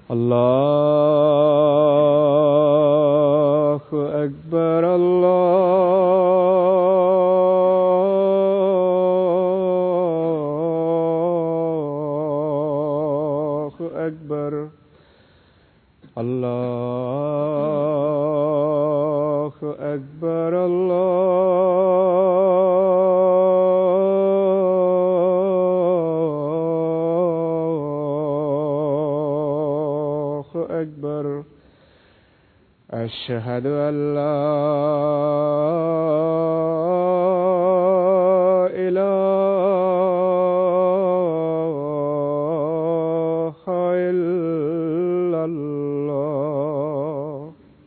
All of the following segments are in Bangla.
الله أكبر الله أكبر الله أكبر الله أكبر. أشهد أن لا إله إلا الله.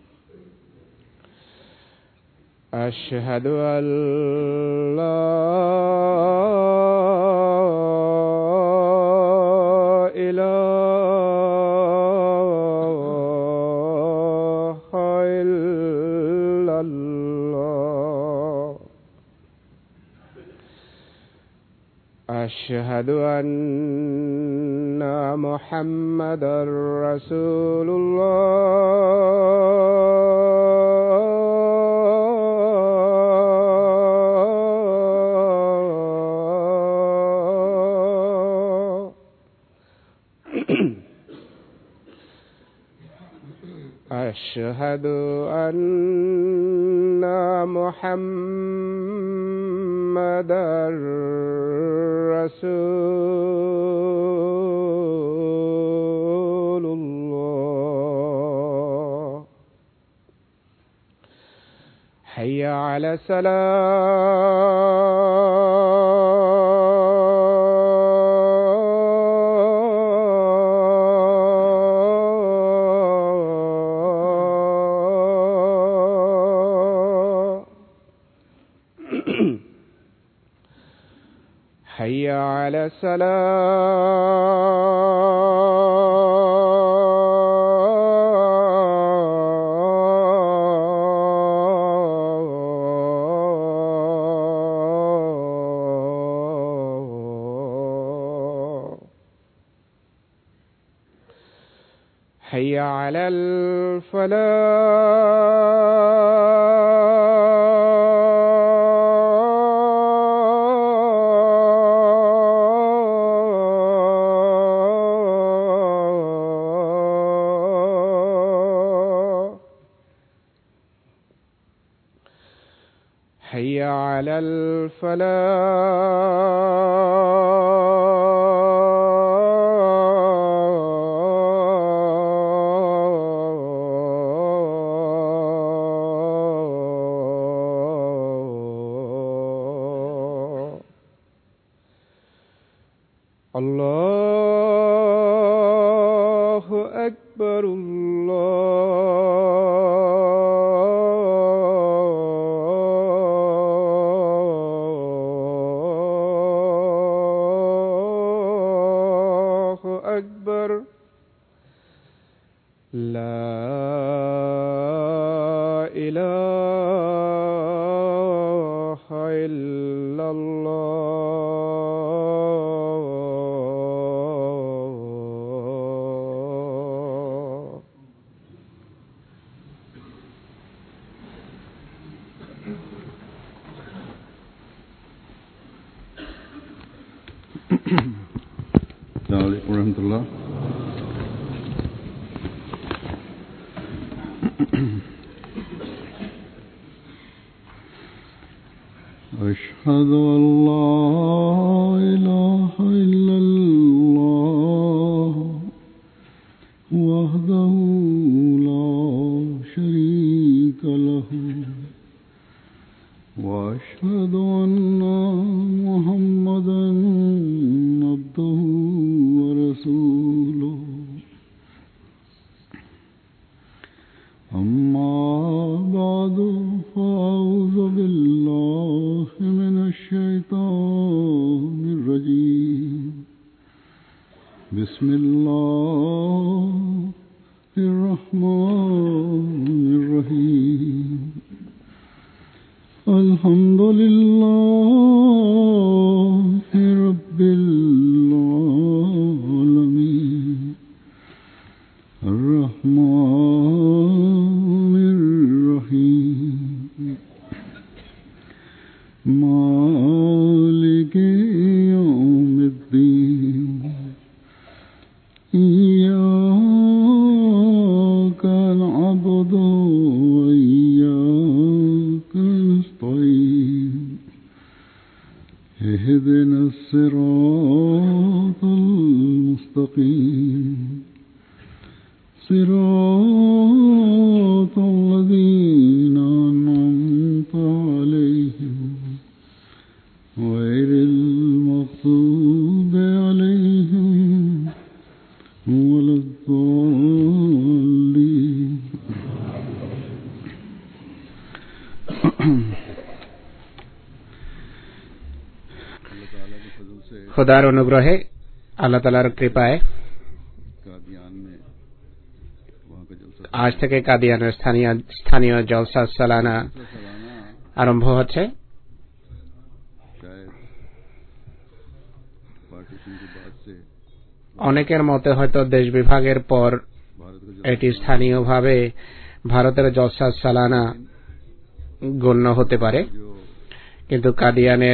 أشهد أن لا أشهد أن محمدًا رسول الله. أشهد أن محمدًا رسول الله. حي على حي على حي على حي على الله أكبر الله أكبر. لا إله إلا الله. السلام عليكم ورحمة الله. أشهد أن لا إله إلا الله وحده لا شريك له وأشهد أن محمدًا عبده ورسوله. أما بعد فأعوذ بالله من الشيطان الرجيم. بسم الله الرحمن الرحيم مالك يوم الدين إياك نعبد وإياك نستعين اهدنا الصراط المستقيم صراط الذين أنعمت عليهم غير المغضوب عليهم ولا الضالين খোদার অনুগ্রহে, আল্লাহ তাআলার কৃপায় আজ থেকে কাদিয়ানের স্থানীয় জলসা সালানা আরম্ভ হচ্ছে। অনেকের মতে হয়তো দেশ বিভাগের পর এটি স্থানীয়ভাবে ভারতের জলসা সালানা গণ্য হতে পারে, কিন্তু কাদিয়ানের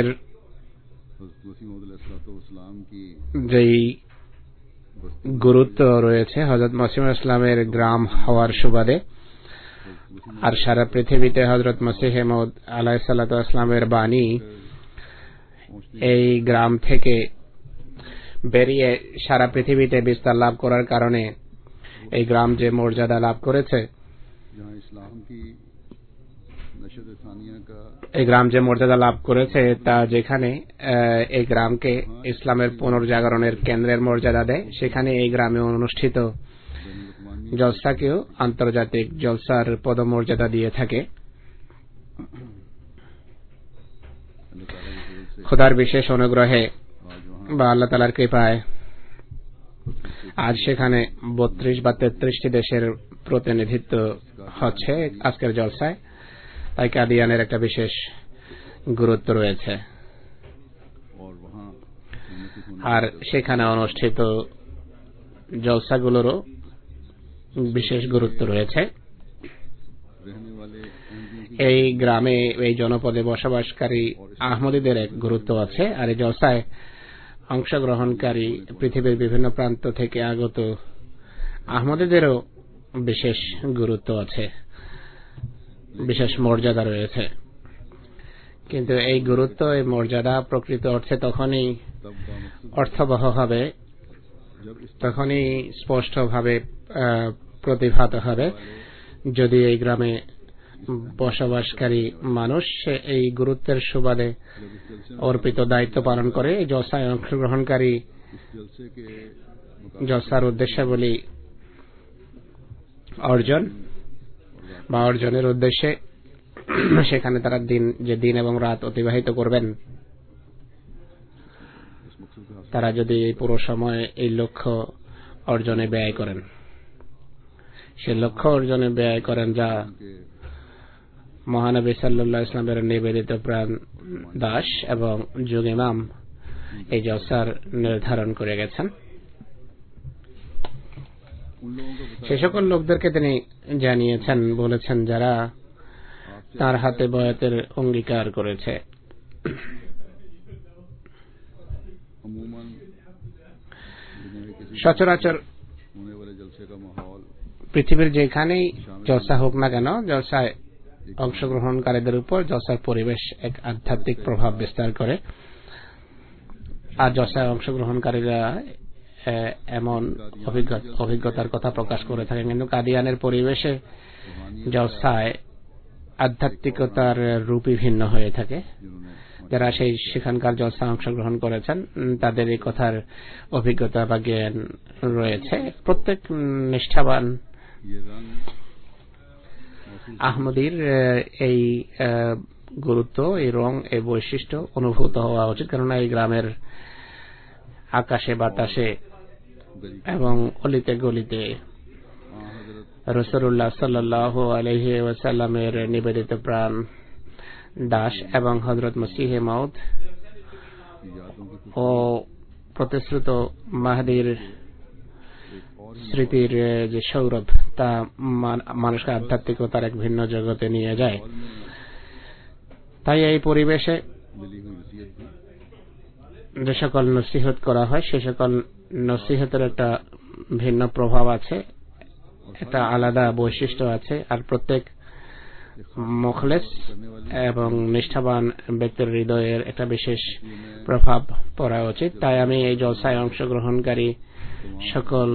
যেই গুরুত্ব রয়েছে হযরত মসিহ ইসলামের গ্রাম হওয়ার সুবাদে, আর সারা পৃথিবীতে হযরত মসিহ মাউদ আলাইহিস সালাতু ওয়াস সালামের বাণী এই গ্রাম থেকে বেরিয়ে সারা পৃথিবীতে বিস্তার লাভ করার কারণে এই গ্রাম যে মর্যাদা লাভ করেছে, তা যেখানে এই গ্রামকে ইসলামের পুনর্জাগরণের কেন্দ্রের মর্যাদা দেয়, সেখানে এই গ্রামে অনুষ্ঠিত জলসাকেও আন্তর্জাতিক জলসার পদমর্যাদা দিয়ে থাকে। খোদার বিশেষ অনুগ্রহে বা আল্লাহ তাআলার কৃপায় আজ সেখানে 32 বা 33টি দেশের প্রতিনিধিত্ব হচ্ছে আজকের জলসায়, তাই কাদিয়ানের একটা বিশেষ গুরুত্ব রয়েছে। আর সেখানে অনুষ্ঠিত জলসাগুলোরও বিশেষ গুরুত্ব রয়েছে। এই গ্রামে, এই জনপদে বসবাসকারী আহমদীদের এক গুরুত্ব আছে, আর এই জলসায় অংশগ্রহণকারী পৃথিবীর বিভিন্ন প্রান্ত থেকে আগত আহমদীদেরও বিশেষ গুরুত্ব আছে, বিশেষ মর্যাদা রয়েছে। কিন্তু এই গুরুত্ব, এই মর্যাদা প্রকৃত অর্থে তখনই অর্থবহ হবে, তখনই স্পষ্টভাবে প্রতিভাত হবে যদি এই গ্রামে বসবাসকারী মানুষ এই গুরুত্বের সুবাদে অর্পিত দায়িত্ব পালন করে। এই জলসায় অংশগ্রহণকারী জলসার উদ্দেশ্যাবলী অর্জন বা অর্জনের উদ্দেশ্যে সেখানে তারা দিন এবং রাত অতিবাহিত করবেন, তারা যদি এই পুরো সময় এই লক্ষ্য অর্জনে ব্যয় করেন, সে লক্ষ্য অর্জনে ব্যয় করেন যা মহানবী সাল্লাল্লাহু আলাইহি ওয়াসাল্লামের নিবেদিত প্রাণ দাস এবং যুগ ইমাম এই জলসার নির্ধারণ করে গেছেন। সে সকল লোকদেরকে তিনি জানিয়েছেন, বলেছেন যারা তার হাতে বয়াতের অঙ্গীকার করেছে। সচরাচর পৃথিবীর যেখানেই জলসা হোক না কেন, জলসায় অংশগ্রহণকারীদের উপর জলসার পরিবেশ এক আধ্যাত্মিক প্রভাব বিস্তার করে। আর জলসায় অংশগ্রহণকারীরা এমন অভিজ্ঞতার কথা প্রকাশ করে থাকেন, কিন্তু কাদিয়ানের পরিবেশে জলসায় আধ্যাত্মিকতার রূপই ভিন্ন হয়ে থাকে। যারা সেখানকার জলসায় অংশগ্রহণ করেছেন তাদের এই কথার অভিজ্ঞতা বা জ্ঞান রয়েছে। প্রত্যেক নিষ্ঠাবান আহমদীর এই গুরুত্ব, এই রং, এই বৈশিষ্ট্য অনুভূত হওয়া উচিত, কেননা এই গ্রামের আকাশে বাতাসে এবং অলিতে গলিতে রাসূলুল্লাহ সাল্লাল্লাহু আলাইহি ওয়াসাল্লামের নিবেদিত প্রাণ দাস এবং হযরত মসিহ মাউদ ও প্রতিশ্রুত মাহদীর স্মৃতির যে সৌরভ তা মানুষকে আধ্যাত্মিকতার এক ভিন্ন জগতে নিয়ে যায়। তাই এই পরিবেশে যে সকল নসিহত করা হয় সে সকল নসিহতের একটা ভিন্ন প্রভাব আছে, একটা আলাদা বৈশিষ্ট্য আছে, আর প্রত্যেক মুখলেস এবং নিষ্ঠাবান ব্যক্তির হৃদয়ের একটা বিশেষ প্রভাব পড়া উচিত। তাই আমি এই জলসায় অংশগ্রহণকারী সকল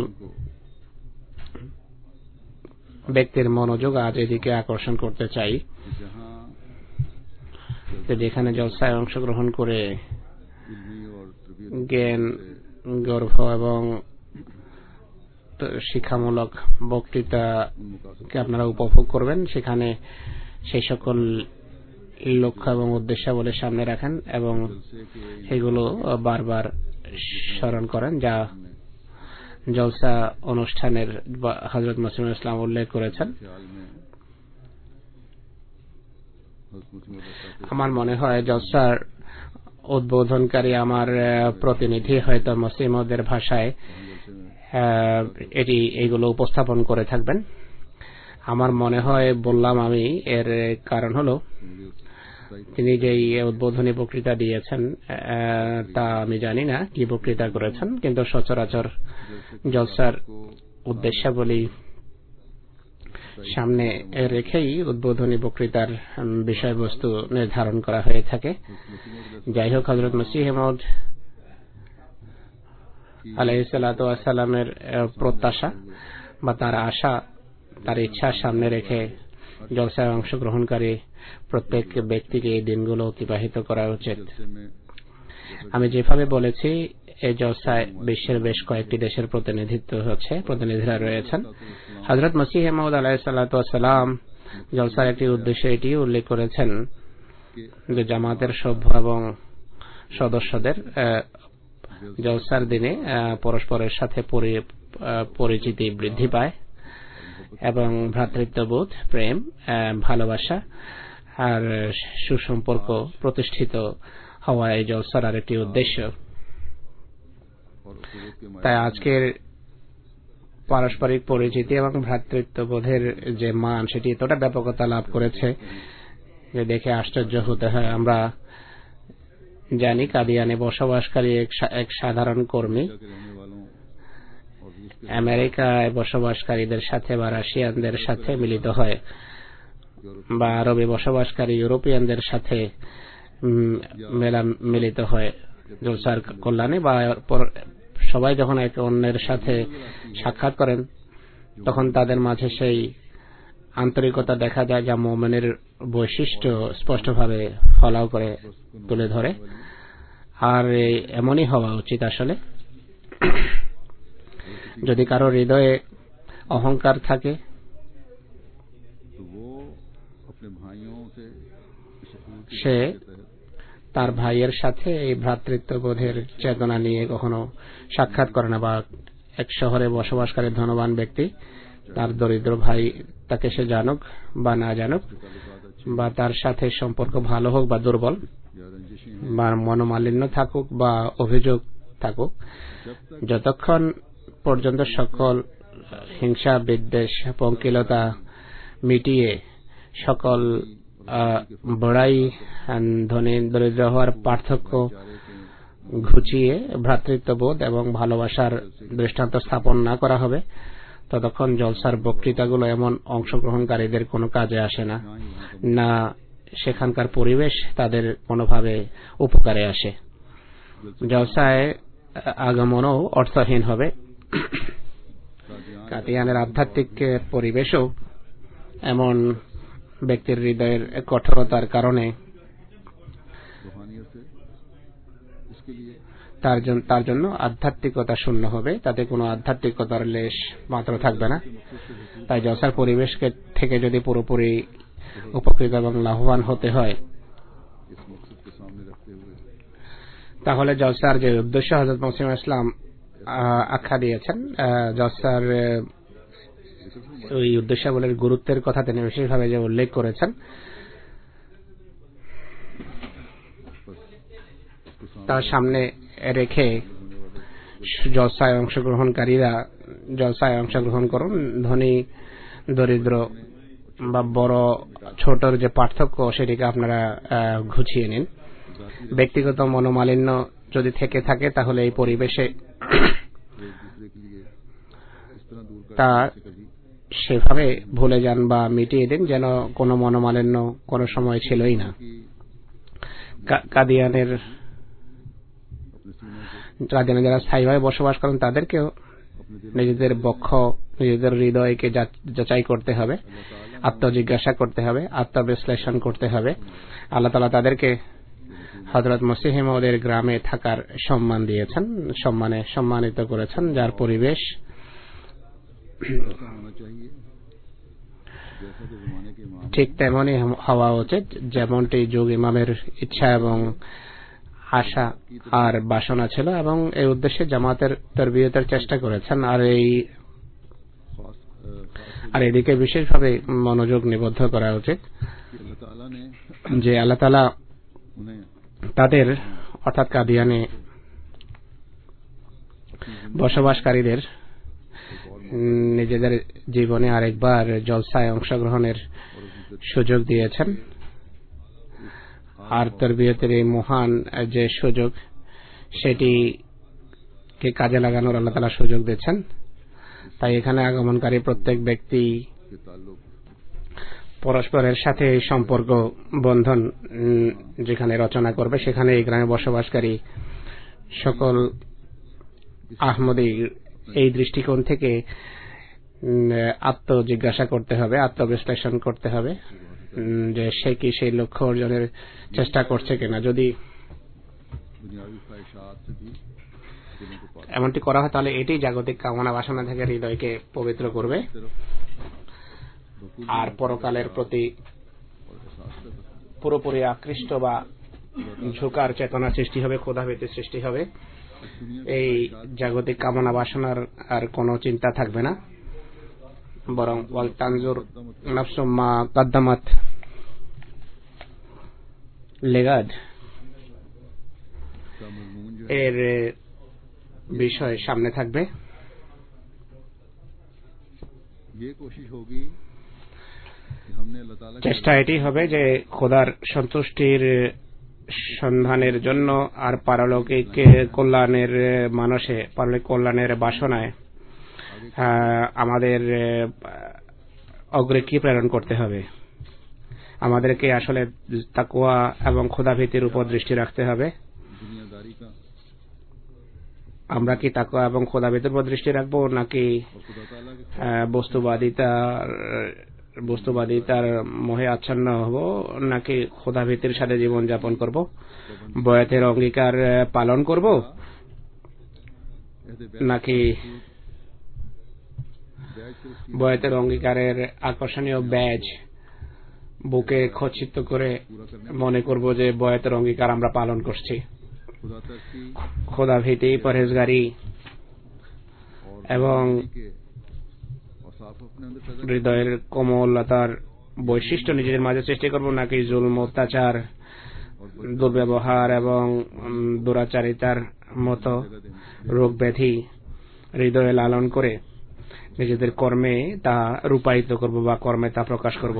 ব্যক্তির মনোযোগ আজ এদিকে আকর্ষণ করতে চাই, যেখানে জলসায় অংশগ্রহণ করে জ্ঞান গর্ভ এবং শিক্ষামূলক বক্তৃতাকে আপনারা উপভোগ করবেন, সেখানে সেই সকল লক্ষ্য এবং উদ্দেশ্যাবলী সামনে রাখেন এবং সেগুলো বারবার স্মরণ করেন, যা জলসা অনুষ্ঠানের হযরত মুসলিম ইসলাম উল্লেখ করেছেন। আমার মনে হয় জলসার উদ্বোধনকারী আমার প্রতিনিধি হয়তো মুসলিমদের ভাষায় এইগুলো উপস্থাপন করে থাকবেন। আমার মনে হয় বললাম আমি, এর কারণ হলো তিনি যেই উদ্বোধনী বক্তৃতা দিয়েছেন তা আমি জানি না কি বক্তৃতা করেছেন, কিন্তু সচরাচর জলসার উদ্দেশ্যাবলী সামনে রেখেই উদ্বোধনী বক্তৃতার বিষয়বস্তু নির্ধারণ করা হয়ে থাকে। যাই হোক, হযরত মসিহ মাউদ আলাইহিস সালাতু ওয়াস সালামের প্রত্যাশা বা তার আশা, তার ইচ্ছা সামনে রেখে জলসায় অংশগ্রহণকারী প্রত্যেক ব্যক্তিকে এই দিনগুলো অতিবাহিত করা উচিত। আমি যেভাবে বলেছি, এই জলসায় বিশ্বের বেশ কয়েকটি দেশের প্রতিনিধিরা রয়েছেন। হযরত মসিহ মাউদ আলাইহিস সালাতু ওয়াস সালাম জলসার একটি উদ্দেশ্যে এটি উল্লেখ করেছেন যে জামাতের সভ্য এবং সদস্যদের জলসার দিনে পরস্পরের সাথে পরিচিতি বৃদ্ধি পায় এবং ভ্রাতৃত্ববোধ, প্রেম, ভালোবাসা আর সুসম্পর্ক প্রতিষ্ঠিত হওয়া এই জলসার আরেকটি উদ্দেশ্য। তাই আজকের পারস্পরিক পরিচিতি এবং ভ্রাতৃত্ববোধের যে মান, সেটি এতটা ব্যাপকতা লাভ করেছে যে দেখে আশ্চর্য হতে হয়। আমরা জানি কাদিয়ানে বসবাসকারী এক সাধারণ কর্মী আমেরিকায় বসবাসকারীদের সাথে বা রাশিয়ানদের সাথে মিলিত হয়, বা আরবে বসবাসকারী ইউরোপিয়ানদের সাথে মিলিত হয় জলসার কল্যাণে, বা সবাই যখন একে অন্যের সাথে সাক্ষাৎ করেন তখন তাদের মাঝে সেই আন্তরিকতা দেখা যায় যা মুমিনের বৈশিষ্ট্য স্পষ্টভাবে ফলাও করে তুলে ধরে। আর এমনই হওয়া উচিত আসলে। যদি কারো হৃদয়ে অহংকার থাকে, সে তার ভাইয়ের সাথে এই ভ্রাতৃত্ববোধের চেতনা নিয়ে কখনো সাক্ষাৎ করে না, বা এক শহরে বসবাসকারী ধনবান ব্যক্তি তার দরিদ্র ভাই, তাকে সে জানুক বা না জানুক, বা তার সাথে সম্পর্ক ভালো হোক বা দুর্বল, বা মনোমালিন্য থাকুক বা অভিযোগ থাকুক, যতক্ষণ পর্যন্ত সকল হিংসা, বিদ্বেষ, পঙ্কিলতা মিটিয়ে সকল বড়াই, ধনী দরিদ্র হওয়ার পার্থক্য ঘুচিয়ে ভ্রাতৃত্ববোধ এবং ভালোবাসার দৃষ্টান্ত স্থাপন না করা হবে, ততক্ষণ জলসার বক্তৃতাগুলো এমন অংশগ্রহণকারীদের কোনো কাজে আসে না, না সেখানকার পরিবেশ তাদের কোনোভাবে উপকারে আসে। জলসায় আগমনও অর্থহীন হবে। কাদিয়ানের আধ্যাত্মিক পরিবেশও এমন ব্যক্তির হৃদয়ের কঠোরতার কারণে তার জন্য আধ্যাত্মিকতা শূন্য হবে, তাতে কোনো আধ্যাত্মিকতার লেশ মাত্র থাকবে না। তাই জলসার পরিবেশকে থেকে যদি পুরোপুরি উপকৃত এবং লাভবান হতে হয়, তাহলে জলসার যে উদ্দেশ্য হযরত মুসলিম ইসলাম আখ্যা দিয়েছেন, জলসার ওই উদ্দেশ্যাবলীর গুরুত্বের কথা তিনি বিশেষভাবে যে উল্লেখ করেছেন, তার সামনে রেখে জলসায় অংশগ্রহণকারীরা জলসায় অংশগ্রহণ করুন। ধনী দরিদ্র বা বড় ছোটর যে পার্থক্য সেটিকে আপনারা ঘুচিয়ে নিন। ব্যক্তিগত মনোমালিন্য যদি থেকে থাকে তাহলে এই পরিবেশে তা সেভাবে ভুলে যান বা মিটিয়ে দিন যেন কোনো মনোমালিন্য কোনো সময় ছিলই না। কাদিয়ানের যারা স্থায়ীভাবে বসবাস করেন তাদেরকেও নিজেদের বক্ষ নিজেদের হৃদয়কে যাচাই করতে হবে, আত্মজিজ্ঞাসা করতে হবে, আত্মবিশ্লেষণ করতে হবে। আল্লাহ তাআলা তাদেরকে হযরত মসিহ মাউদের গ্রামে থাকার সম্মান দিয়েছেন, সম্মানিত করেছেন, যার পরিবেশ ঠিক তেমনই হওয়া উচিত যেমনটি যুগ ইমামের ইচ্ছা এবং আশা আর বাসনা ছিল, এবং এই উদ্দেশ্যে জামাতের তারবিয়তের চেষ্টা করেছেন। আর এদিকে বিশেষভাবে মনোযোগ নিবদ্ধ করা উচিত যে আল্লাহ তাআলা তাদের অর্থাৎ কাদিয়ানে বসবাসকারীদের নিজেদের জীবনে আরেকবার জলসায় অংশগ্রহণের সুযোগ দিয়েছেন। আর তারবিয়তের এই মহান যে সুযোগ সেটিকে কাজে লাগানোর আল্লাহ তাআলা সুযোগ দিয়েছেন। তাই এখানে আগমনকারী প্রত্যেক ব্যক্তি পরস্পরের সাথে সম্পর্ক বন্ধন যেখানে রচনা করবে সেখানে এই গ্রামে বসবাসকারী সকল আহমদী এই দৃষ্টিকোণ থেকে আত্মজিজ্ঞাসা করতে হবে, আত্মবিশ্লেষণ করতে হবে যে সে কি সেই লক্ষ্য অর্জনের চেষ্টা করছে কিনা। যদি এমনটি করা হয় তাহলে এটি জাগতিক কামনা বাসনা থেকে হৃদয়কে পবিত্র করবে আর পরকালের প্রতি পুরোপুরি আকৃষ্ট বা ঝোঁকার চেতনা সৃষ্টি হবে, ক্ষুধাভীতির সৃষ্টি হবে। এই জাগতিক কামনা বাসনার আর কোনো চিন্তা থাকবে না, বরং ওয়াল তানজুর নাফসুম মা কাদ্দামাত লিগাদ এর বিষয় সামনে থাকবে। চেষ্টা এটি হবে যে খোদার সন্তুষ্টির সন্ধানের জন্য আর পারলৌকিক কল্যাণের মানসে, পারলৌকিক কল্যাণের বাসনায় আমাদের অগ্রে প্রেরণ করতে হবে। আমাদেরকে আসলে তাকওয়া এবং খোদাভীতির উপর দৃষ্টি রাখতে হবে। আমরা কি তাকওয়া এবং খোদাভীতির উপর দৃষ্টি রাখবো নাকি বস্তুবাদিতার মোহে আচ্ছন্ন হব, নাকি খোদাভীতির সাথে জীবন যাপন করব, বয়াতের অঙ্গীকার পালন করব, নাকি বয়াতের অঙ্গীকারের আকর্ষণীয় ব্যাজ বুকে খচিত করে মনে করব যে বয়াতের অঙ্গীকার আমরা পালন করছি। খোদাভীতি, পরহেজগারি এবং হৃদয়ের কোমলতার বৈশিষ্ট্য নিজেদের মাঝে সৃষ্টি করব, নাকি জুলম, অত্যাচার, দুর্ব্যবহার এবং দুরাচারিতার মতো রোগ ব্যাধি হৃদয়ে লালন করে নিজেদের কর্মে তা রূপায়িত করব বা কর্মে তা প্রকাশ করব।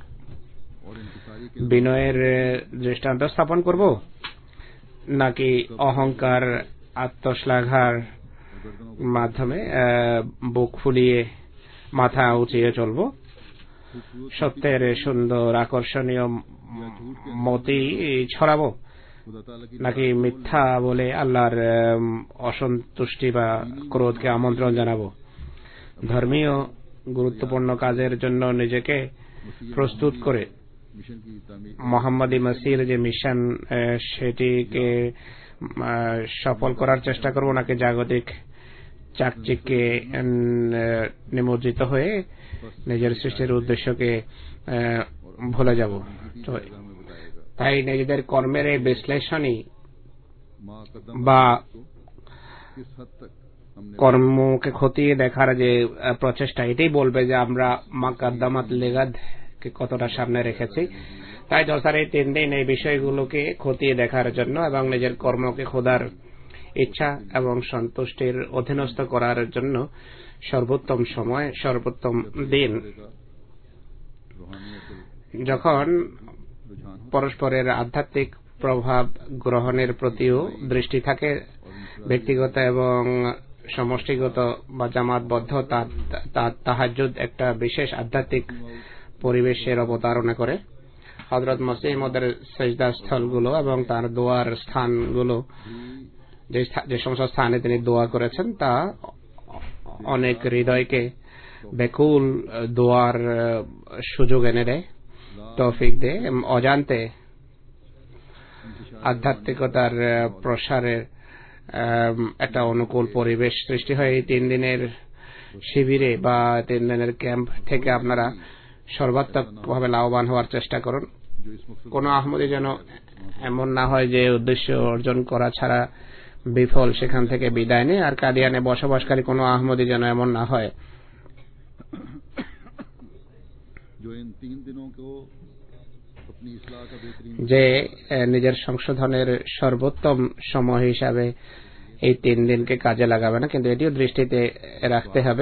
বিনয়ের দৃষ্টান্ত স্থাপন করব নাকি অহংকার, আত্মশ্লাঘার মাধ্যমে বুক ফুলিয়ে মাথা উঁচিয়ে চলব। সত্যের সুন্দর আকর্ষণীয় মতি ছড়াবো নাকি মিথ্যা বলে আল্লাহর অসন্তুষ্টি বা ক্রোধকে আমন্ত্রণ জানাবো। ধর্মীয় গুরুত্বপূর্ণ কাজের জন্য নিজেকে প্রস্তুত করে মোহাম্মদী মসির যে মিশন সেটিকে সফল করার চেষ্টা করব, নাকি জাগতিক চাকচিক্যে নিমজ্জিত হয়ে নিজের সৃষ্টির উদ্দেশ্যকে ভুলে যাব। তাই নিজেদের কর্মের এই বিশ্লেষণই বা কর্মকে খতিয়ে দেখার যে প্রচেষ্টা, এটাই বলবে যে আমরা মাকাদ্দামাত লিগাদ কে কতটা সামনে রেখেছি। তাই জলসার এই 3 দিন এই বিষয়গুলোকে খতিয়ে দেখার জন্য এবং নিজের কর্মকে খোদার ইচ্ছা এবং সন্তুষ্টির অধীনস্থ করার জন্য সর্বোত্তম সময়, সর্বোত্তম দিন, যখন পরস্পরের আধ্যাত্মিক প্রভাব গ্রহণের প্রতিও দৃষ্টি থাকে, ব্যক্তিগত এবং সমষ্টিগত বা জামাতবদ্ধ তাহাজ্জুদ একটা বিশেষ আধ্যাত্মিক পরিবেশের অবতারণা করে। হযরত মসিহ মওউদের সিজদা স্থলগুলো এবং তার দোয়ার স্থানগুলো, যে সমস্ত স্থানে তিনি দোয়া করেছেন, তা অনেক হৃদয়কে বেকুল দোয়ার সুযোগ এনে দেয়, তৌফিক দেয়। অজান্তে আধ্যাত্মিকতার প্রসারের একটা অনুকূল পরিবেশ সৃষ্টি হয়। এই 3 দিনের শিবিরে বা 3 দিনের ক্যাম্প থেকে আপনারা সর্বাত্মকভাবে লাভবান হওয়ার চেষ্টা করুন। কোন আহমদি যেন এমন না হয় যে উদ্দেশ্য অর্জন করা ছাড়া বিফল সেখান থেকে বিদায় নেয়। আর কাদিয়ানে বসবাসকারী কোন আহমদি যেন এমন না হয় যে নিজের সংশোধনের সর্বোত্তম সময় হিসাবে এই 3 দিনকে কাজে লাগাবে না। কিন্তু এটিও দৃষ্টিতে রাখতে হবে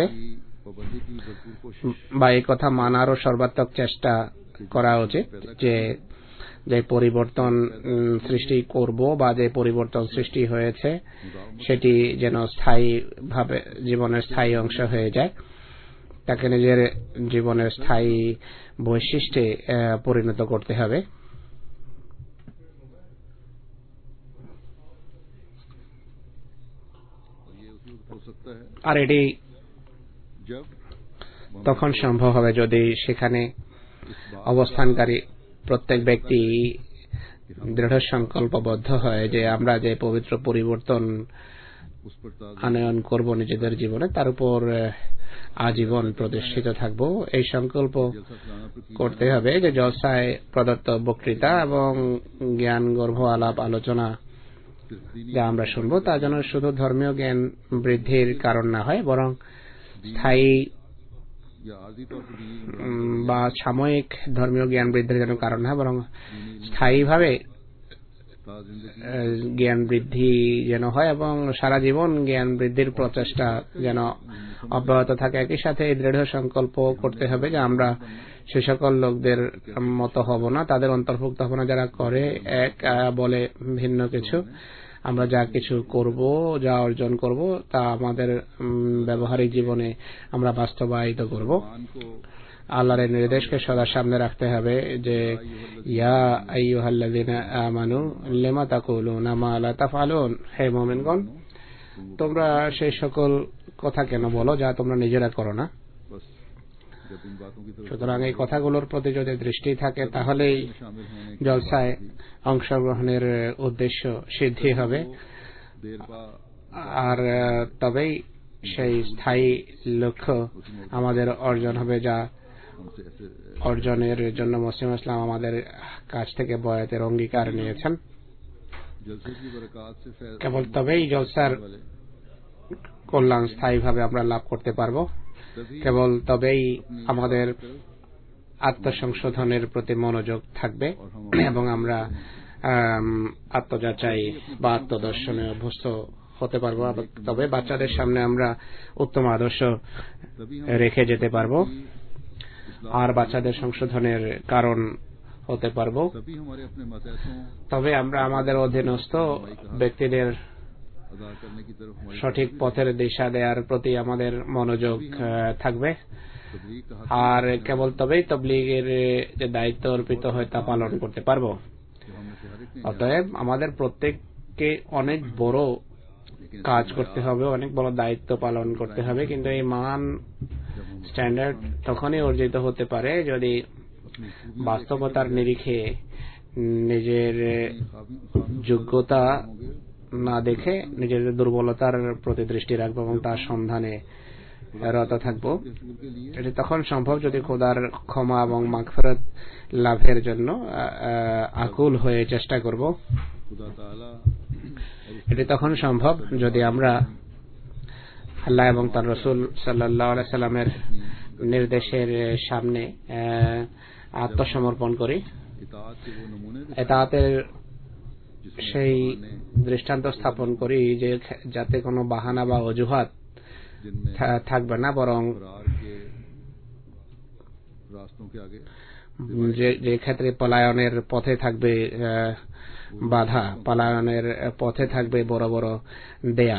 বা এই কথা মানারও সর্বাত্মক চেষ্টা করা উচিত যে পরিবর্তন সৃষ্টি করব বা যে পরিবর্তন সৃষ্টি হয়েছে সেটি যেন স্থায়ীভাবে জীবনের স্থায়ী অংশ হয়ে যায়, তাকে নিজের জীবনের স্থায়ী বৈশিষ্ট্যে পরিণত করতে হবে। আর এটি তখন সম্ভব হবে যদি সেখানে অবস্থানকারী প্রত্যেক ব্যক্তি দৃঢ় সংকল্পবদ্ধ হয় যে আমরা যে পবিত্র পরিবর্তন আনয়ন করব নিজেদের জীবনে, তার উপর আজীবন প্রতিষ্ঠিত থাকব। এই সংকল্প করতে হবে যে জলসায় প্রদত্ত বক্তৃতা এবং জ্ঞান গর্ভ আলাপ আলোচনা যা আমরা শুনব তা যেন শুধু ধর্মীয় জ্ঞান বৃদ্ধির কারণ না হয়, বরং স্থায়ী বা সাময়িক ধর্মীয় জ্ঞান বৃদ্ধির যেন কারণ না হয়, বরং স্থায়ীভাবে জ্ঞান বৃদ্ধি যেন হয় এবং সারা জীবন জ্ঞান বৃদ্ধির প্রচেষ্টা যেন অব্যাহত থাকে। একই সাথে এই দৃঢ় সংকল্প করতে হবে যে আমরা সে সকল লোকদের মতো হব না, তাদের অন্তর্ভুক্ত হব না যারা করে এক বলে ভিন্ন কিছু। আমরা যা কিছু করব, যা অর্জন করব, তা আমাদের ব্যবহারিক জীবনে আমরা বাস্তবায়িত করব। আল্লাহর নির্দেশকে সদা সামনে রাখতে হবে যে ইয়া আইয়ুহাল্লাযিনা আমানু লিমা তাকুলুনা মা লা তাফআলুন, হে মুমিনগণ তোমরা সেই সকল কথা কেন বলো যা তোমরা নিজেরা করো না। সুতরাং এই কথাগুলোর প্রতি যদি দৃষ্টি থাকে তাহলেই জলসায় অংশগ্রহণের উদ্দেশ্য সিদ্ধি হবে, আর তবেই সেই স্থায়ী লক্ষ্য আমাদের অর্জন হবে যা অর্জনের জন্য মুসলিম ইসলাম আমাদের কাছ থেকে বয়াতের অঙ্গীকার নিয়েছেন। কেবল তবেই জলসার কল্যাণ স্থায়ীভাবে আমরা লাভ করতে পারব, কেবল তবেই আমাদের আত্মসংশোধনের প্রতি মনোযোগ থাকবে এবং আমরা আত্মযাচাই বা আত্মদর্শনে অভ্যস্ত হতে পারবো। তবে বাচ্চাদের সামনে আমরা উত্তম আদর্শ রেখে যেতে পারবো আর বাচ্চাদের সংশোধনের কারণ হতে পারবো। তবে আমরা আমাদের অধীনস্থ ব্যক্তিদের সঠিক পথের দিশা দেওয়ার প্রতি আমাদের মনোযোগ থাকবে, আর কেবল তবেই তাবলীগের যে দায়িত্ব অর্পিত হয় তা পালন করতে পারবো। অতএব আমাদের প্রত্যেককে অনেক বড় কাজ করতে হবে, অনেক বড় দায়িত্ব পালন করতে হবে, কিন্তু এই মান স্ট্যান্ডার্ড তখনই অর্জিত হতে পারে যদি বাস্তবতার নিরিখে নিজের যোগ্যতা না দেখে নিজের দুর্বলতার প্রতি দৃষ্টি রাখবো এবং তার সন্ধানে রত থাকবো। এটি তখন সম্ভব যদি খোদার ক্ষমা এবং মাগফিরাত লাভের জন্য আকুল হয়ে চেষ্টা করব। এটি তখন সম্ভব যদি আমরা আল্লাহ এবং তার রাসূল সাল্লাল্লাহু আলাইহি সাল্লামের নির্দেশের সামনে আত্মসমর্পণ করি, ইতাআতের সেই দৃষ্টান্ত স্থাপন করি যে যাতে কোনো বাহানা বা অজুহাত থাকবে না, বরং যে ক্ষেত্রে পলায়নের পথে থাকবে বাধা, পলায়নের পথে থাকবে বড় বড় দেয়াল।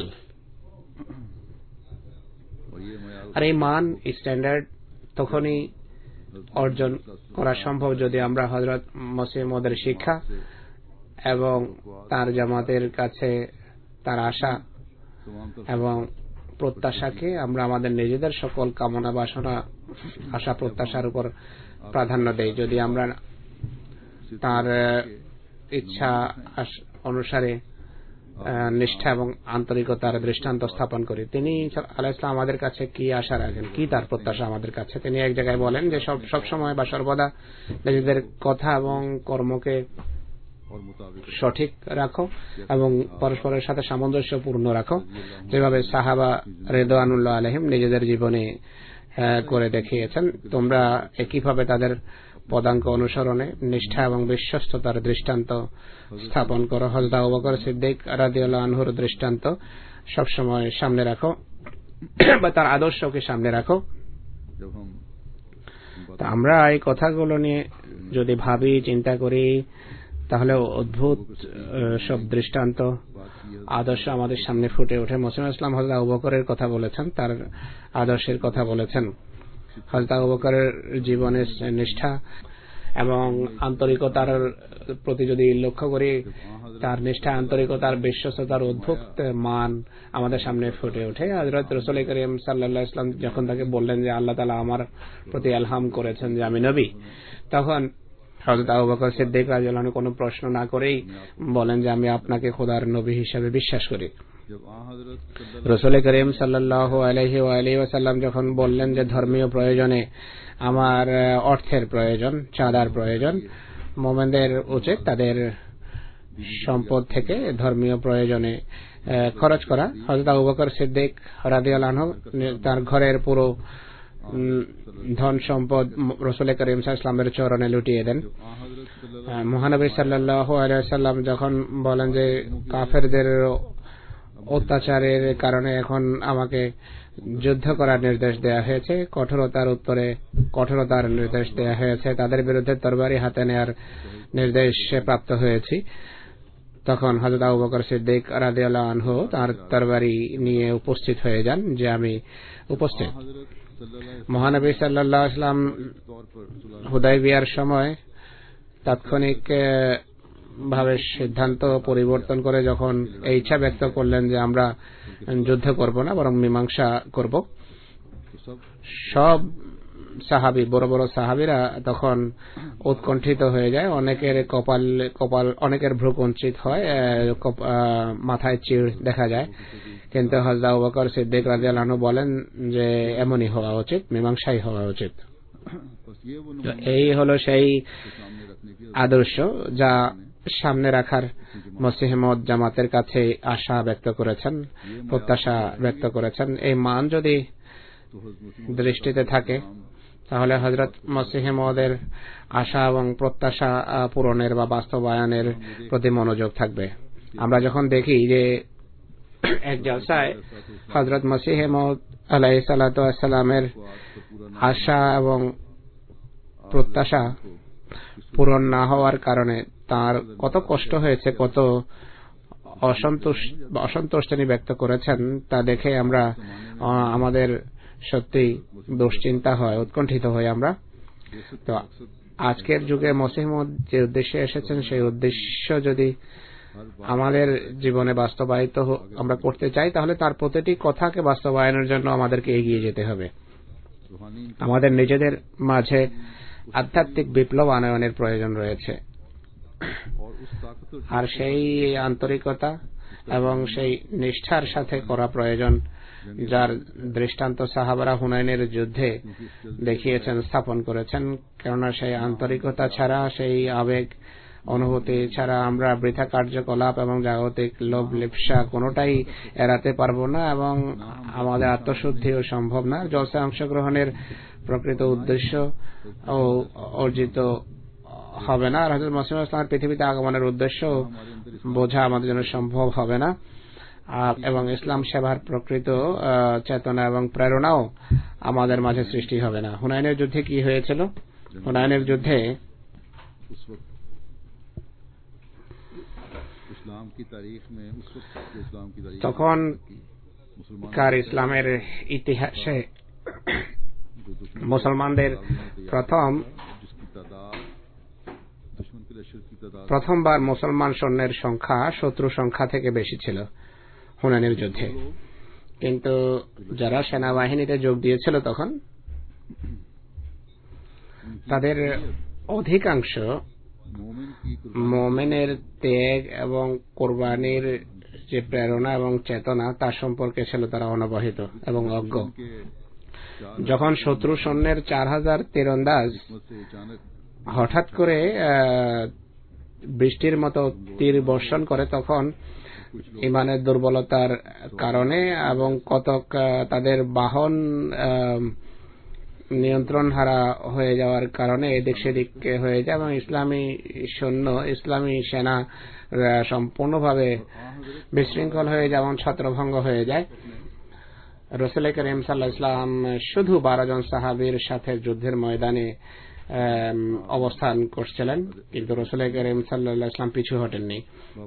আর এই মান স্ট্যান্ডার্ড তখনই অর্জন করা সম্ভব যদি আমরা হযরত মসিহ মউদের শিক্ষা এবং তার জামাতের কাছে তার আশা এবং প্রত্যাশাকে আমরা আমাদের নিজেদের সকল কামনা বাসনা আশা প্রত্যাশার উপর প্রাধান্য দেই। যদি আমরা তার ইচ্ছা অনুসারে নিষ্ঠা এবং আন্তরিকতার দৃষ্টান্ত স্থাপন করি। তিনি আলাইহিস সালাম আমাদের কাছে কি আশা রাখেন, কি তার প্রত্যাশা আমাদের কাছে। তিনি এক জায়গায় বলেন যে সব সময় বা সর্বদা নিজেদের কথা এবং কর্মকে সঠিক রাখো এবং পরস্পরের সাথে সামঞ্জস্যপূর্ণ রাখো, যেভাবে সাহাবা রিদওয়ানুল্লাহ আলাইহিম নিজেদের জীবনে করে দেখিয়েছেন। তোমরা একইভাবে তাদের পদাঙ্ক অনুসরণে নিষ্ঠা এবং বিশ্বস্ততার দৃষ্টান্ত স্থাপন করো। হযরত আবু বকর সিদ্দিক রাদিয়াল্লাহু আনহুর দৃষ্টান্ত সবসময় সামনে রাখো বা তার আদর্শকে সামনে রাখো। তা আমরা এই কথাগুলো নিয়ে যদি ভাবি, চিন্তা করি, তাহলে অদ্ভুত সব দৃষ্টান্ত আদর্শ আমাদের সামনে ফুটে ওঠে। মসিহ ইসলাম হযরত আবু বকরের কথা বলেছেন, তার আদর্শের কথা বলেছেন। হযরত আবু বকরের জীবনের নিষ্ঠা এবং আন্তরিকতার প্রতি যদি লক্ষ্য করি, তার নিষ্ঠা, আন্তরিকতার, বিশ্বস্ততার অদ্ভুত মান আমাদের সামনে ফুটে ওঠে। হযরত রাসূল করিম সাল্লাল্লাহু আলাইহি ওয়াসাল্লাম যখন তাকে বললেন যে আল্লাহ তাআলা আমার প্রতি ইলহাম করেছেন যে আমি নবী, তখন হযরত আবু বকর সিদ্দিক রাদিয়াল্লাহু আনহু কোনো প্রশ্ন না করেই বলেন যে আমি আপনাকে খোদার নবী হিসেবে বিশ্বাস করি। রাসূল করিম সাল্লাল্লাহু আলাইহি ওয়াসাল্লাম যখন বললেন যে ধর্মীয় প্রয়োজনে আমার অর্থের প্রয়োজন, চাঁদার প্রয়োজন, মুমিনদের উচিত তাদের সম্পদ থেকে ধর্মীয় প্রয়োজনে খরচ করা। হযরত আবু বকর সিদ্দিক রাদিয়াল্লাহু আনহু তার ঘরের পুরো ধন সম্পদ রাসূল করিম সাল্লাল্লাহু আলাইহি ওয়াসাল্লামের চরণে লুটিয়ে দেন। মহানবী সাল্লাল্লাহু আলাইহি ওয়াসাল্লাম যখন বলেন যে কাফেরদের অত্যাচারের কারণে এখন আমাকে যুদ্ধ করার নির্দেশ দেয়া হয়েছে, কঠোরতার উত্তরে কঠোরতার নির্দেশ দেয়া হয়েছে, তাদের বিরুদ্ধে তরবারি হাতে নেয়ার নির্দেশ প্রাপ্ত হয়েছি, তখন হযরত আবু বকর সিদ্দিক রাদিয়াল্লাহু আনহু তার তরবারি নিয়ে উপস্থিত হয়ে যান যে আমি উপস্থিত। মহানবী সাল্লাল্লাহু আলাইহি ওয়াসাল্লাম হুদায়বিয়ার সময় তাৎক্ষণিক ভাবে সিদ্ধান্ত পরিবর্তন করে যখন এই ইচ্ছা ব্যক্ত করলেন যে আমরা যুদ্ধ করব না, বরং মীমাংসা করব, সব সাহাবী, বড় বড় সাহাবীরা তখন উৎকণ্ঠিত হয়ে যায়। অনেকের কপাল অনেকের ভ্রু কুঞ্চিত হয়, মাথায় চিড় দেখা যায়। কিন্তু হযরত আবু বকর সিদ্দিক রাদিয়াল্লাহু আনহু বলেন যে এমনই হওয়া উচিত, মীমাংসাই হওয়া উচিত। এই হলো সেই আদর্শ যা সামনে রাখার মসিহ মউদ জামাতের কাছে আশা ব্যক্ত করেছেন, প্রত্যাশা ব্যক্ত করেছেন। এই মান যদি দৃষ্টিতে থাকে তাহলে হযরত মসিহ মউদের আশা এবং প্রত্যাশা পূরণের বা বাস্তবায়নের প্রতি মনোযোগ থাকবে। আমরা যখন দেখি যে এক জলসায় হযরত মসিহ মউদ আলাইহিস সালাতু ওয়াস সালামের আশা এবং প্রত্যাশা পূরণ না হওয়ার কারণে তার কত কষ্ট হয়েছে, কত অসন্তোষ তিনি ব্যক্ত করেছেন, তা দেখে আমরা আমাদের সত্যি দুশ্চিন্তা হয়, উৎকণ্ঠিত হই আমরা। তো আজকের যুগে মসিহ মউদ যে উদ্দেশ্যে এসেছেন সেই উদ্দেশ্য যদি আমাদের জীবনে বাস্তবায়িত আমরা করতে চাই, তাহলে তার প্রতিটি কথাকে বাস্তবায়নের জন্য আমাদেরকে এগিয়ে যেতে হবে। আমাদের নিজেদের মাঝে আধ্যাত্মিক বিপ্লব আনয়নের প্রয়োজন রয়েছে, আর সেই আন্তরিকতা এবং সেই নিষ্ঠার সাথে করা প্রয়োজন যার দৃষ্টান্ত সাহাবারা হুনাইনের যুদ্ধে দেখিয়েছেন, স্থাপন করেছেন। কেননা সেই আন্তরিকতা ছাড়া, সেই আবেগ অনুভূতি ছাড়া আমরা বৃথা কার্যকলাপ এবং জাগতিক লোভ লিপ্সা কোনোটাই এড়াতে পারবো না এবং আমাদের আত্মশুদ্ধিও সম্ভব না। জলসায় অংশগ্রহণের প্রকৃত উদ্দেশ্য ও অর্জিত হবে না, আর হযরত মসিহ ইসলামের পৃথিবীতে আগমনের উদ্দেশ্য বোঝা আমাদের জন্য সম্ভব হবে না। এবং ইসলাম সেবার প্রকৃত চেতনা এবং প্রেরণাও আমাদের মাঝে সৃষ্টি হবে না। হুনাইনের যুদ্ধে কি হয়েছিল? হুনাইনের যুদ্ধে তখনকার ইসলামের ইতিহাসে মুসলমানদের প্রথমবার মুসলমান সৈন্যের সংখ্যা শত্রু সংখ্যা থেকে বেশি ছিল হুনাইনের যুদ্ধে। কিন্তু যারা সেনাবাহিনীতে যোগ দিয়েছিল তখন তাদের অধিকাংশ মুমিনের ত্যাগ এবং কোরবানির যে প্রেরণা এবং চেতনা তার সম্পর্কে ছিল তারা অনবহিত এবং অজ্ঞ। যখন শত্রু সৈন্যের 4000 তীরন্দাজ হঠাৎ করে বৃষ্টির মতো তীর বর্ষণ করে, তখন ইমানের দুর্বলতার কারণে এবং কতক তাদের বাহন নিয়ন্ত্রণ হারা হয়ে যাওয়ার কারণে এদিক সেদিক হয়ে যায় এবং ইসলামী সেনা সম্পূর্ণভাবে বিশৃঙ্খল হয়ে যায় এবং ছত্রভঙ্গ হয়ে যায়। রাসূল করিম সাল্লাল্লাহু আলাইহি ওয়াসাল্লাম শুধু 12 জন সাহাবীর সাথে যুদ্ধের ময়দানে অবস্থান করছিলেন, কিন্তু রাসূল করিম সাল্লাল্লাহু আলাইহি ওয়াসাল্লাম পিছু হটেননি।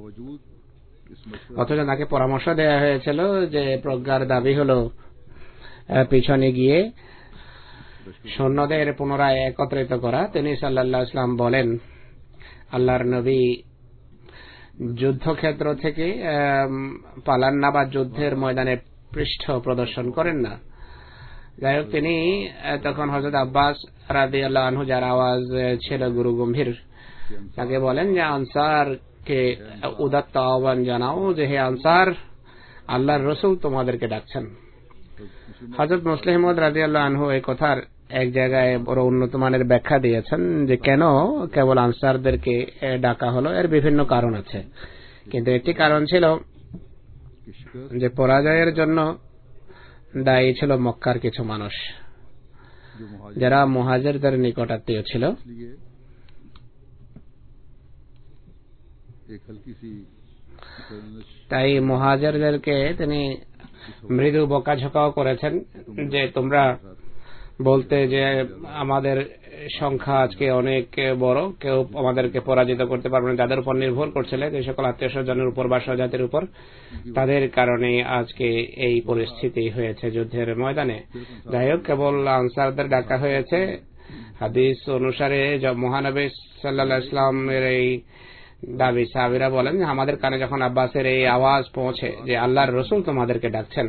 অথচ তাকে পরামর্শ দেওয়া হয়েছিল যে প্রজ্ঞার দাবি হল পিছনে গিয়ে সৈন্যদের পুনরায় একত্রিত করা। তিনি সাল্লাল্লাহু আলাইহি ওয়াসাল্লাম বলেন, আল্লাহর নবী যুদ্ধক্ষেত্র থেকে পালান না বা যুদ্ধের ময়দানে পৃষ্ঠ প্রদর্শন করেন না। যাই হোক, তিনি তখন হযরত আব্বাস রাদিয়াল্লাহু আনহু, যার আওয়াজ ছিল গুরু গম্ভীর, তাকে বলেন যে আনসারকে উদাত্ত আহ্বান জানাও যে হে আনসার, আল্লাহর রাসূল তোমাদেরকে ডাকছেন। হযরত মুসলিম মাউদ রাদিয়াল্লাহু আনহু এই কথার এক জায়গায় বড় উন্নত মানের ব্যাখ্যা দিয়েছেন যে কেন কেবল আনসারদেরকে ডাকা হলো। এর বিভিন্ন কারণ আছে, কিন্তু একটি কারণ ছিল যে পরাজয়ের জন্য দায়ী ছিল মক্কার কিছু মানুষ যারা মুহাজিরদের নিকটাত্মীয় ছিল। তাই মুহাজিরদেরকে তিনি মৃদু বকাঝকাও করেছেন যে তোমরা বলতে যে আমাদের সংখ্যা আজকে অনেক বড়, কেউ আমাদেরকে পরাজিত করতে পারবে না, যাদের উপর নির্ভর করছিল যে সকল আত্মীয় স্বজনের উপর বা স্বজাতির উপর, তাদের কারণে আজকে এই পরিস্থিতি হয়েছে যুদ্ধের ময়দানে। যাই হোক, কেবল আনসারদের ডাকা হয়েছে। হাদিস অনুসারে মহানবী সাল্লাল্লাহু আলাইহি ওয়াসাল্লামের এই দাবি সাহাবীরা বলেন যে আমাদের কানে যখন আব্বাসের এই আওয়াজ পৌঁছে যে আল্লাহর রাসূল তোমাদেরকে ডাকছেন,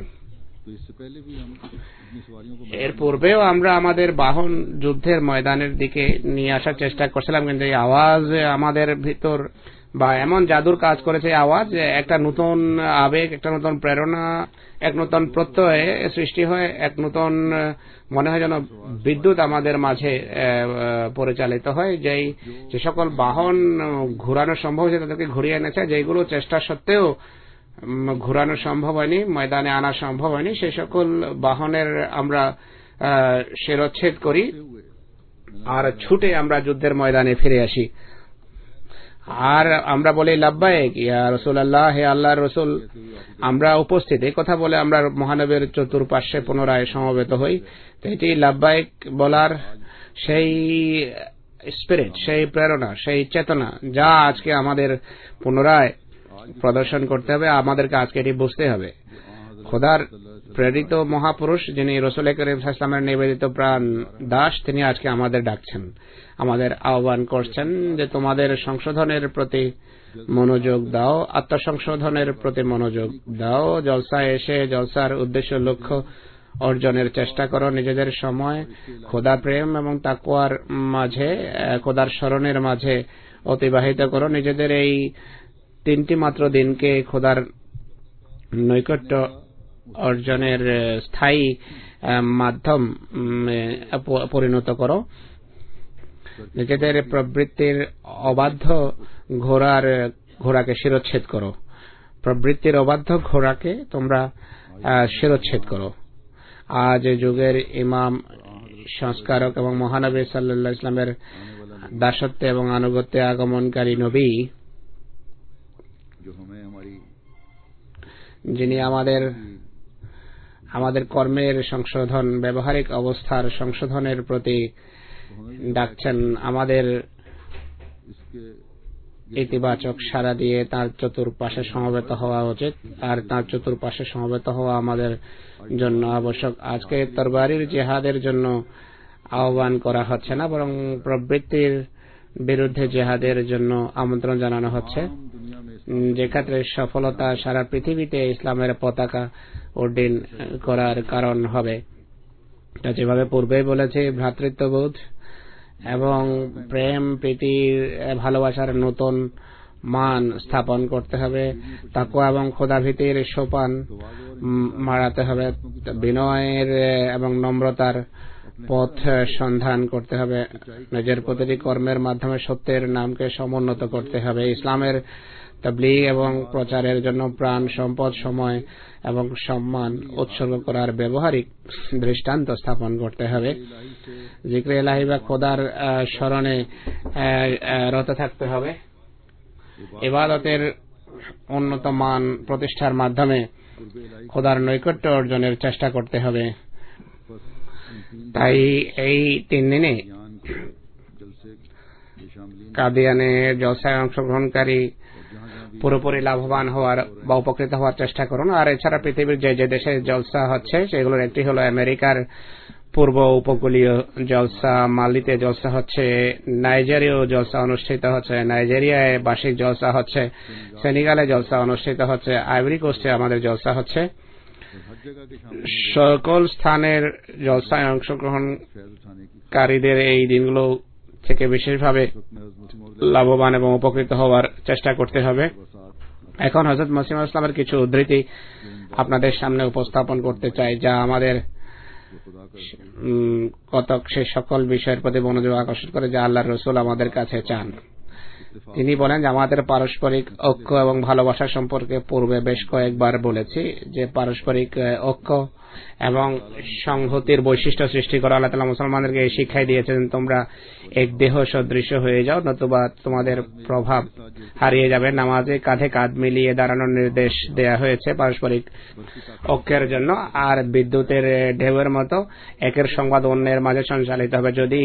এর পূর্বেও আমরা আমাদের বাহন যুদ্ধের ময়দানের দিকে নিয়ে আসার চেষ্টা করছিলাম, কিন্তু এই আওয়াজ আমাদের ভিতর বা এমন জাদুর কাজ করেছে আওয়াজ, একটা নতুন আবেগ, একটা নতুন প্রেরণা, এক নতুন প্রত্যয় সৃষ্টি হয়, এক নতুন মনে হয় যেন বিদ্যুৎ আমাদের মাঝে পরিচালিত হয়। যে সকল বাহন ঘোরানো সম্ভব হয়েছে তাদেরকে ঘুরিয়ে এনেছে, যেগুলো চেষ্টা সত্ত্বেও ঘোরানো সম্ভব হয়নি, ময়দানে আনা সম্ভব হয়নি, সেই সকল বাহনের আমরা শিরচ্ছেদ করি আর ছুটে আমরা যুদ্ধের ময়দানে ফিরে আসি। আর আমরা বলি লাব্বাইক ইয়া রাসূলুল্লাহ, হে আল্লাহর রাসূল, আমরা উপস্থিত। এই কথা বলে আমরা মহানবীর চতুর্পার্শ্বে পুনরায় সমবেত হই। এটি লাব্বাইক বলার সেই স্পিরিট, সেই প্রেরণা, সেই চেতনা যা আজকে আমাদের পুনরায় প্রদর্শন করতে হবে। আমাদেরকে আজকে এটি বুঝতে হবে। খোদার প্রেরিত মহাপুরুষ যিনি রাসূল করিম সাল্লাল্লাহু আলাইহি ওয়াসাল্লামের নিবেদিত প্রাণ দাস, তিনি আজকে আমাদের ডাকছেন, আমাদের আহ্বান করছেন যে তোমাদের সংশোধনের প্রতি মনোযোগ দাও, আত্মসংশোধনের প্রতি মনোযোগ দাও, জলসায় এসে জলসার উদ্দেশ্য লক্ষ্য অর্জনের চেষ্টা করো, নিজেদের সময় খোদা প্রেম এবং তাকওয়ার মাঝে, খোদার স্মরণের মাঝে অতিবাহিত করো, নিজেদের এই 3টি মাত্র দিনকে খোদার নৈকট্য অর্জনের স্থায়ী মাধ্যম পরিণত করো। নিজেদের প্রবৃত্তির অবাধ্য ঘোড়াকে শিরচ্ছেদ করো, প্রবৃত্তির অবাধ্য ঘোড়াকে তোমরা শিরচ্ছেদ করো। আজ যুগের ইমাম, সংস্কারক এবং মহানবী সাল্লাল্লাহু আলাইহি ওয়াসাল্লামের দাসত্বে এবং আনুগত্যে আগমনকারী নবী যিনি আমাদের কর্মের সংশোধন, ব্যবহারিক অবস্থার সংশোধনের প্রতি ডাকছেন। আমাদের ইতিবাচক সাড়া দিয়ে তার চতুর্পাশে সমবেত হওয়া উচিত, আর তার চতুর্পাশে সমবেত হওয়া আমাদের জন্য আবশ্যক। আজকে তরবারির জিহাদের জন্য আহ্বান করা হচ্ছে না, বরং প্রবৃত্তির বিরুদ্ধে জিহাদের জন্য আমন্ত্রণ জানানো হচ্ছে, যে ক্ষেত্রে সফলতা সারা পৃথিবীতে ইসলামের পতাকা উড্ডীন করার কারণ হবে। যেভাবে পূর্বে বলেছি, ভ্রাতৃত্ববোধ এবং প্রেম, প্রীতির, ভালোবাসার নতুন মান স্থাপন করতে হবে। তাকওয়া এবং খোদাভীতির সোপান মারাতে হবে। বিনয়ের এবং নম্রতার পথ সন্ধান করতে হবে। নিজের প্রতিটি কর্মের মাধ্যমে সত্যের নামকে সমুন্নত করতে হবে। ইসলামের তাবলীগ এবং প্রচারের জন্য প্রাণ, সম্পদ, সময় এবং সম্মান উৎসর্গ করার ব্যবহারিক দৃষ্টান্ত স্থাপন করতে হবে। জিক্রে ইলাহি বা খোদার স্মরণে রত থাকতে হবে। ইবাদতের উন্নত মান প্রতিষ্ঠার মাধ্যমে খোদার নৈকট্য অর্জনের চেষ্টা করতে হবে। তাই এই 3 দিনে কাদিয়ানের জলসায় অংশগ্রহণকারী পুরোপুরি লাভবান হওয়ার বা উপকৃত হওয়ার চেষ্টা করুন। আর এছাড়া পৃথিবীর যে দেশে জলসা হচ্ছে সেগুলোর একটি হলো আমেরিকার পূর্ব উপকূলীয় জলসা, মালিতে জলসা হচ্ছে, নাইজেরিয়ায় জলসা অনুষ্ঠিত হচ্ছে, নাইজেরিয়ায় বার্ষিক জলসা হচ্ছে, সেনেগালে জলসা অনুষ্ঠিত হচ্ছে, আইভরি কোস্টে আমাদের জলসা হচ্ছে। সকল স্থানের জলসায় অংশগ্রহণকারীদের এই দিনগুলো থেকে বিশেষভাবে লাভবান এবং উপকৃত হওয়ার চেষ্টা করতে হবে। এখন হযরত মসিহ মাউদ ইসলামের কিছু উদ্ধৃতি আপনাদের সামনে উপস্থাপন করতে চাই, যা আমাদের কতক সে সকল বিষয়ের প্রতি মনোযোগ আকর্ষণ করে যা আল্লাহর রাসূল আমাদের কাছে চান। তিনি বলেন যে আমাদের পারস্পরিক ঐক্য এবং ভালোবাসা সম্পর্কে পূর্বে বেশ কয়েকবার বলেছি যে পারস্পরিক ঐক্য এবং সংহতির বৈশিষ্ট্য সৃষ্টি করা আল্লাহ তাআলা মুসলমানদেরকে এই শিক্ষাই দিয়েছেন, তোমরা এক দেহ সদৃশ্য হয়ে যাও, নতুবা তোমাদের প্রভাব হারিয়ে যাবে। নামাজে কাঁধে কাঁধ মিলিয়ে দাঁড়ানোর নির্দেশ দেয়া হয়েছে পারস্পরিক ঐক্যের জন্য। আর বিদ্যুতের ঢেউয়ের মতো একের সংবাদ অন্যের মাঝে সঞ্চালিত হবে। যদি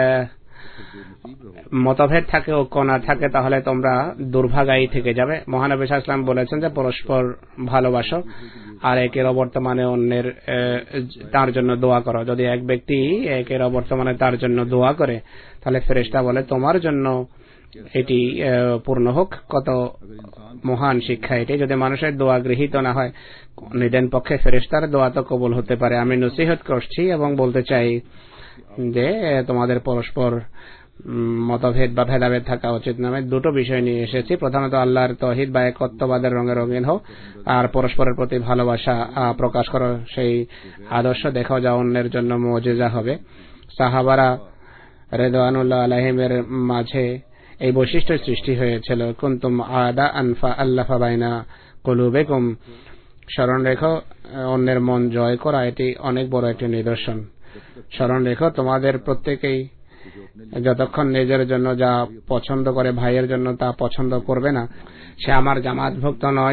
মতভেদ থাকে, ঐক্য না থাকে, তাহলে তোমরা দুর্ভাগাই থেকে যাবে। মহানবী সাল্লাল্লাহু আলাইহি ওয়াসাল্লাম বলেছেন যে পরস্পর ভালোবাসো আর একের অবর্তমানে অন্যের তার জন্য দোয়া করো। যদি এক ব্যক্তি একের অবর্তমানে তার জন্য দোয়া করে, তাহলে ফেরেশতা বলে তোমার জন্য এটি পূর্ণ হোক। কত মহান শিক্ষা এটি! যদি মানুষের দোয়া গৃহীত না হয়, নিদেন পক্ষে ফেরেশতার দোয়া তো কবুল হতে পারে। আমি নসিহত করছি এবং বলতে চাই যে তোমাদের পরস্পর মতভেদ বা ভেদাভেদ থাকা উচিত নয়। দুটো বিষয় নিয়ে এসেছি। প্রথমত আল্লাহর তাওহীদ বা একত্ববাদের রঙে রঙিন হও, আর পরস্পরের প্রতি ভালোবাসা প্রকাশ করো। সেই আদর্শ দেখাও যা অন্যের জন্য মুজিজা হবে। সাহাবারা রিদওয়ানুল্লাহ আলাইহিমের মাঝে এই বৈশিষ্ট্য সৃষ্টি হয়েছিল। কুনতুম আদা আনফা আল্লাফা বাইনা কুলুবিকুম। স্মরণ রেখো, অন্যের মন জয় করা এটি অনেক বড় একটি নিদর্শন। স্মরণ রেখো, তোমাদের প্রত্যেকেই যতক্ষণ নিজের জন্য যা পছন্দ করে ভাইয়ের জন্য তা পছন্দ করবে না, সে আমার জামাতভুক্ত নয়,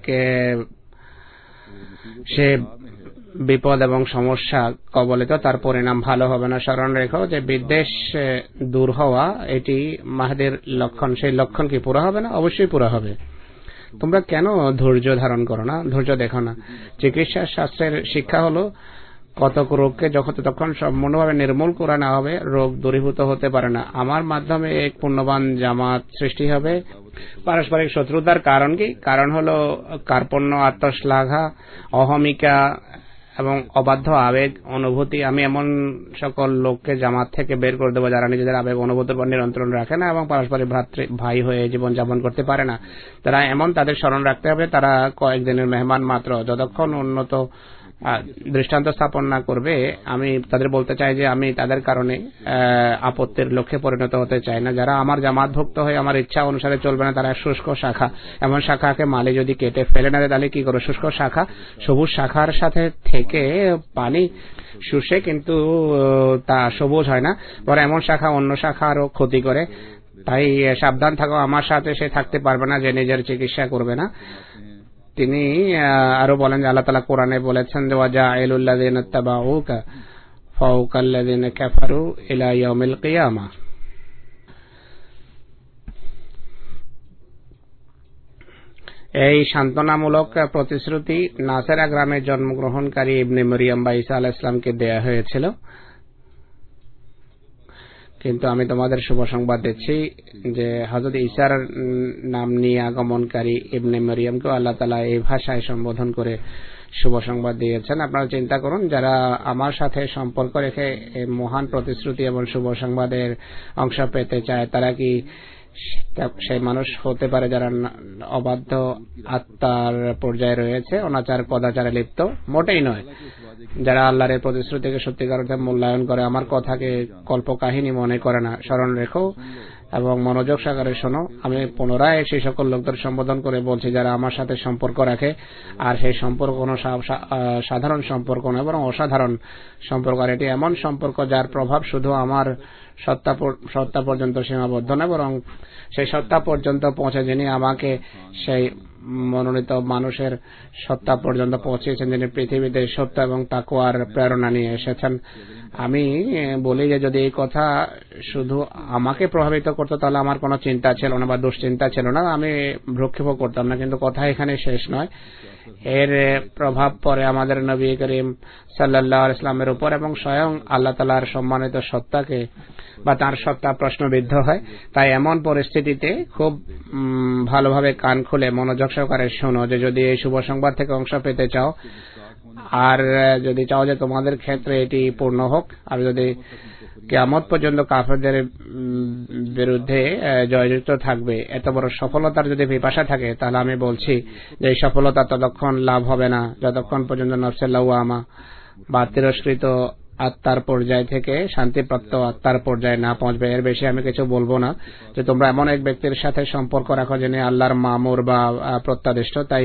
সে বিপদ এবং সমস্যা কবলিত, তার পরিণাম ভালো হবে না। স্মরণ রেখো যে বিদ্বেষ দূর হওয়া এটি মাহদির লক্ষণ। সেই লক্ষণ কি পুরো হবে না? অবশ্যই পুরো হবে। তোমরা কেন ধৈর্য ধারণ করো না, ধৈর্য দেখো না? চিকিৎসা শাস্ত্রের শিক্ষা হলো কতক রোগকে যতক্ষণ সম্পূর্ণভাবে নির্মূল করা না হবে, রোগ দূরীভূত হতে পারে না। আমার মাধ্যমে এক পূর্ণবান জামাত সৃষ্টি হবে। পারস্পরিক শত্রুতার কারণ কি? কারণ হলো কার্পণ্য, আত্মশ্লাঘা, অহমিকা এবং অবাধ্য আবেগ অনুভূতি। আমি এমন সকল লোককে জামাত থেকে বের করে দেবো যারা নিজেদের আবেগ অনুভূতির উপর নিয়ন্ত্রণ রাখে না এবং পারস্পরিক ভাই হয়ে জীবন যাপন করতে পারে না। তারা এমন, তাদের স্মরণ রাখতে হবে তারা কয়েকদিনের মেহমান মাত্র। যতক্ষণ উন্নত দৃষ্টান্ত স্থাপন না করবে, আমি তাদের বলতে চাই যে আমি তাদের কারণে আপত্তির লক্ষ্যে পরিণত হতে চাই না। যারা আমার জামাতভুক্ত হয়ে আমার ইচ্ছা অনুসারে চলবে না, তারা শুষ্ক শাখা। এমন শাখাকে মালি যদি কেটে ফেলে না দেয়, তাহলে কি করো? শুষ্ক শাখা সবুজ শাখার সাথে থেকে পানি শুষে, কিন্তু তা সবুজ হয় না, বরং এমন শাখা অন্য শাখা আরো ক্ষতি করে। তাই সাবধান থাকো, আমার সাথে সে থাকতে পারবে না যে নিজের চিকিৎসা করবে না। তিনি আরো বলেন যে আল্লাহ তাআলা কোরআনে বলেছেন যে ওয়াজাইলুল লাযিনা তাবাউকা ফাওকাল লাযিনা কাফারু ইলা ইয়াউমিল কিয়ামা। এই সান্ত্বনামূলক প্রতিশ্রুতি নাসেরা গ্রামে জন্মগ্রহণকারী ইবনে মরিয়ম বা ঈসা আলাইহিস সালামকে দেয়া হয়েছিল, কিন্তু আমি তোমাদের শুভ সংবাদ দিচ্ছি যে হযরত ঈসার নাম নিয়ে আগমনকারী ইবনে মরিয়মকেও আল্লাহ তাআলা এই ভাষায় সম্বোধন করে শুভ সংবাদ দিয়েছেন। আপনারা চিন্তা করুন, যারা আমার সাথে সম্পর্ক রেখে এই মহান প্রতিশ্রুতি এবং শুভ সংবাদের অংশ পেতে চায়, তারা কি সেই মানুষ হতে পারে যারা অবাধ্য আত্মার পর্যায়ে রয়েছে, অনাচার কদাচারে লিপ্ত? মোটেই নয়। যারা আল্লাহর এই প্রতিশ্রুতিকে সত্যিকার অর্থে মূল্যায়ন করে, আমার কথাকে কল্পকাহিনী মনে করে না, স্মরণ রেখো এবং মনোযোগ সহকারে শোনো। আমি পুনরায় সেই সকল লোকদের সম্বোধন করে বলছি যারা আমার সাথে সম্পর্ক রাখে, আর সেই সম্পর্ক কোনো সাধারণ সম্পর্ক নয়, বরং অসাধারণ সম্পর্ক। আর এটি এমন সম্পর্ক যার প্রভাব শুধু আমার সত্তা পর্যন্ত সীমাবদ্ধ নয়, বরং সেই সত্তা পর্যন্ত পৌঁছে যিনি আমাকে সেই মনোনীত মানুষের সত্তা পর্যন্ত পৌঁছেছেন, যিনি পৃথিবীতে সত্য এবং তাকওয়ার প্রেরণা নিয়ে এসেছেন। আমি বলি যে যদি এই কথা শুধু আমাকে প্রভাবিত করতো তাহলে আমার কোনো চিন্তা ছিল না বা দুশ্চিন্তা ছিল না, আমি ভ্রুক্ষেপও করতাম না। কিন্তু কথা এখানে শেষ নয়, এর প্রভাব পড়ে আমাদের নবী করিম সাল্লাল্লাহু আলাইহি ওয়াসাল্লামের উপর এবং স্বয়ং আল্লাহ তাআলার সম্মানিত সত্তাকে বা তার সত্তা প্রশ্নবিদ্ধ হয়। তাই এমন পরিস্থিতিতে খুব ভালোভাবে কান খুলে মনোযোগ সহকারে শোনো যে যদি এই শুভ সংবাদ থেকে অংশ পেতে চাও, আর যদি চাও যে তোমাদের ক্ষেত্রে এটি পূর্ণ হোক, আর যদি কিয়ামত পর্যন্ত কাফেরদের বিরুদ্ধে জয়যুক্ত থাকবে, এত বড় সফলতার যদি পিপাসা থাকে, তাহলে আমি বলছি যে এই সফলতা ততক্ষণ লাভ হবে না যতক্ষণ পর্যন্ত নফসে লাওয়ামা বা তিরস্কৃত আত্মার পর্যায় থেকে শান্তিপ্রাপ্ত আত্মার পর্যায়ে না পৌঁছবে। এর বেশি আমি কিছু বলবো না। যে তোমরা এমন এক ব্যক্তির সাথে সম্পর্ক রাখো যিনি আল্লাহর মামুর বা প্রত্যাদিষ্ট, তাই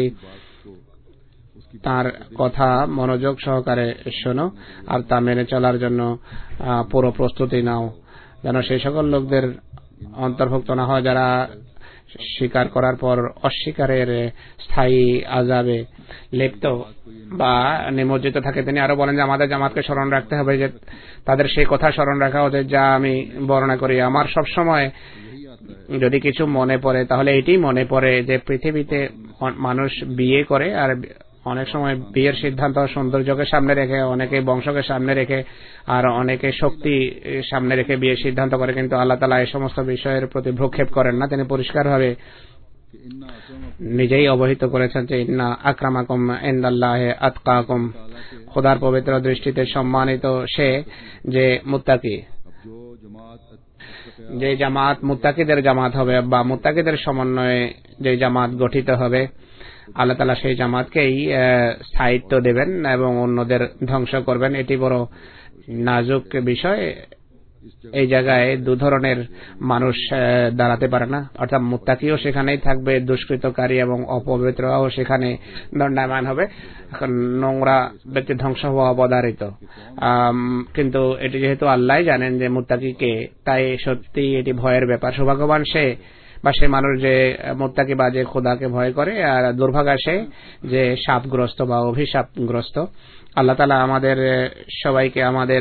তার কথা মনোযোগ সহকারে শোনো আর তা মেনে চলার জন্য পুরো প্রস্তুতি নাও, যেন সেই সকল লোকদের অন্তর্ভুক্ত না হয় যারা স্বীকার করার পর অস্বীকারের স্থায়ী আযাবে লিপ্ত বা নিমজ্জিত থাকে। তিনি আরো বলেন যে আমাদের জামাতকে স্মরণ রাখতে হবে যে তাদের সেই কথা স্মরণ রাখা উচিত যা আমি বর্ণনা করি। আমার সব সময় যদি কিছু মনে পড়ে তাহলে এটি মনে পড়ে যে পৃথিবীতে মানুষ বিয়ে করে, আর অনেক সময় বিয়ের সিদ্ধান্ত সৌন্দর্যকে সামনে রেখে, অনেকে বংশকে সামনে রেখে, আর অনেকে শক্তি সামনে রেখে বিয়ের সিদ্ধান্ত করে, কিন্তু আল্লাহ তাআলা এই সমস্ত বিষয়ের প্রতি ভ্রুক্ষেপ করেন না। তিনি পরিষ্কারভাবে নিজেই অবহিত করেছেন যে ইন্না আকরামাকুম ইনদাল্লাহি আতকাকুম, খোদার পবিত্র দৃষ্টিতে সম্মানিত সে যে মুত্তাকি। যে জামাত মুত্তাকিদের জামাত হবে বা মুত্তাকিদের সমন্বয়ে যে জামাত গঠিত হবে, আল্লাহ তাআলা সেই জামাতকেই স্থায়িত্ব দেবেন এবং অন্যদের ধ্বংস করবেন। এটি বড় নাজুক বিষয়। এই জায়গায় দু ধরনের মানুষ দাঁড়াতে পারে না, অর্থাৎ মুত্তাকিও সেখানেই থাকবে, দুষ্কৃতকারী এবং অপবিত্রও সেখানে দণ্ডায়মান হবে। এখন নোংরা ব্যক্তি ধ্বংস হওয়া অবধারিত, কিন্তু এটি যেহেতু আল্লাহ জানেন যে মুত্তাকি কে, তাই সত্যি এটি ভয়ের ব্যাপার। সৌভাগ্যবান সে বা সে মানুষ যে মুত্তাকি বা যে খোদাকে ভয় করে, আর দুর্ভাগা সে যে শাপগ্রস্ত বা অভিশাপগ্রস্ত। আল্লাহ তাআলা আমাদের সবাইকে, আমাদের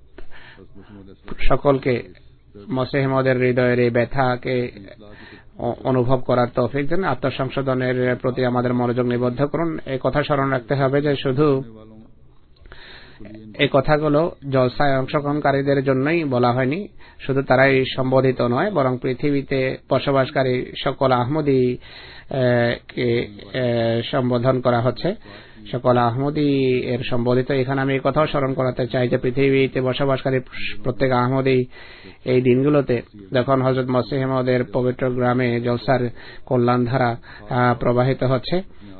সকলকে মসিহ মওউদের হৃদয়ের এই ব্যথাকে অনুভব করার তৌফিক দেন। আত্মসংশোধনের প্রতি আমাদের মনোযোগ নিবদ্ধ করুন। এই কথা স্মরণ রাখতে হবে যে শুধু এই কথাগুলো জলসায় অংশগ্রহণকারীদের জন্যই বলা হয়নি, শুধু তারাই সম্বোধিত নয়, বরং পৃথিবীতে বসবাসকারী সকল আহমদী কে সম্বোধন করা হচ্ছে। সকল আহমদী এর সম্বোধিত। এখানে আমি এই কথাও স্মরণ করাতে চাই যে পৃথিবীতে বসবাসকারী প্রত্যেক আহমদী এই দিনগুলোতে যখন হযরত মসিহ মওউদের পবিত্র গ্রামে জলসার কল্যাণধারা প্রবাহিত হচ্ছে,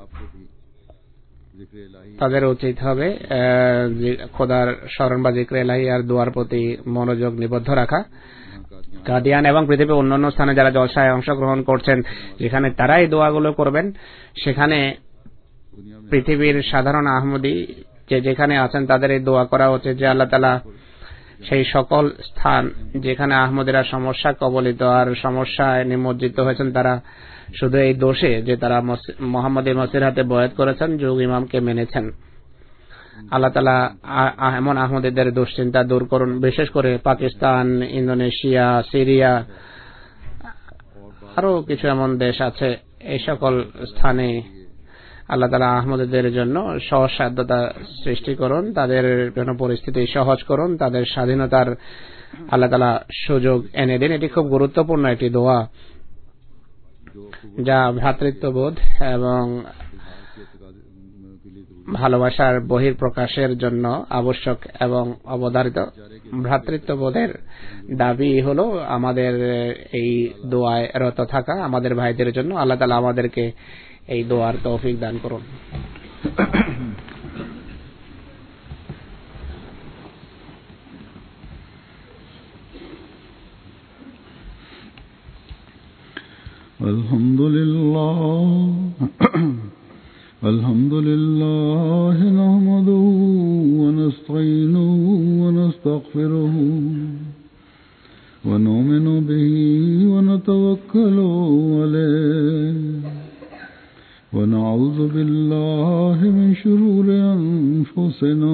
তাদের উচিত হবে খোদার স্মরণ বা জিক্রে ইলাহি আর দোয়ার প্রতি মনোযোগ নিবদ্ধ রাখা। কাদিয়ান এবং পৃথিবীর অন্যান্য স্থানে যারা জলসায় অংশগ্রহণ করছেন, যেখানে তারা এই দোয়াগুলো করবেন, সেখানে পৃথিবীর সাধারণ আহমদী যে যেখানে আছেন তাদের এই দোয়া করা উচিত যে আল্লাহ তাআলা সেই সকল স্থান যেখানে আহমদীরা সমস্যা কবলিত আর সমস্যায় নিমজ্জিত হয়েছেন, তারা শুধু এই দোষে যে তারা মুহাম্মদী মসিহাতে বয়াত করেছেন, যুগ ইমামকে মেনেছেন। আল্লাহ তাআলা এমন আহমদীদের দুশ্চিন্তা দূর করুন, বিশেষ করে পাকিস্তান, ইন্দোনেশিয়া, সিরিয়া, আরো কিছু এমন দেশ আছে। এই সকল স্থানে আল্লাহ তাআলা আহমদীদের জন্য সহজসাধ্যতা সৃষ্টি করুন, তাদের জন্য পরিস্থিতি সহজ করুন, তাদের স্বাধীনতার আল্লাহ তাআলা সুযোগ এনে দিন। এটি খুব গুরুত্বপূর্ণ একটি দোয়া, যা ভ্রাতৃত্ববোধ এবং ভালোবাসার বহিঃপ্রকাশের জন্য আবশ্যক এবং অবধারিত। ভ্রাতৃত্ববোধের দাবি হলো আমাদের এই দোয়ায় রত থাকা আমাদের ভাইদের জন্য। আল্লাহ তাআলা আমাদেরকে এই দোয়ার তৌফিক দান করুন। আলহামদুলিল্লাহ নাহমাদুহু ওয়া নাস্তাঈনুহু ওয়া নাস্তাগফিরুহু ওয়া নু'মিনু বিহি ওয়া নাতাওয়াক্কালু আলাইহি ওয়া না'উযু বিল্লাহি মিন শুরুরি আনফুসিনা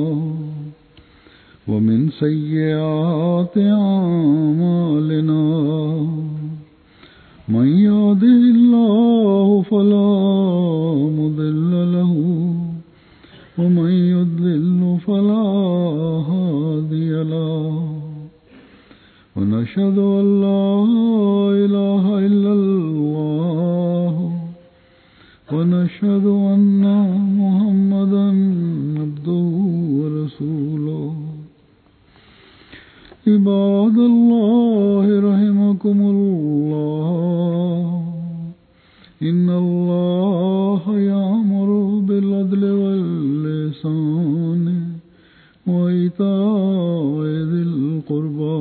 ওয়া মিন সাইয়্যাতি আ'মালিনা। من يهده الله فلا مضل له ومن يضلل فلا هادي له ونشهد أن لا إله إلا الله ونشهد أن محمدا عبده ورسوله. عباد الله رحمكم الله، إن الله يأمر بالعدل والإحسان وإيتاء ذي القربى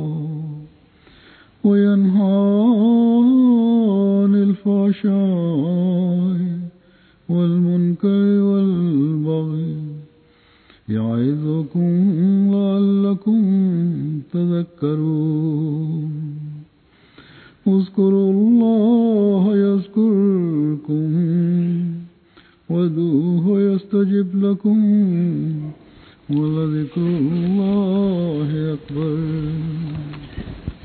وينهى عن الفحشاء والمنكر والبغي يعظكم لعلكم تذكرون. اذكروا الله يذكركم وادعوه يستجب لكم ولذكر الله أكبر.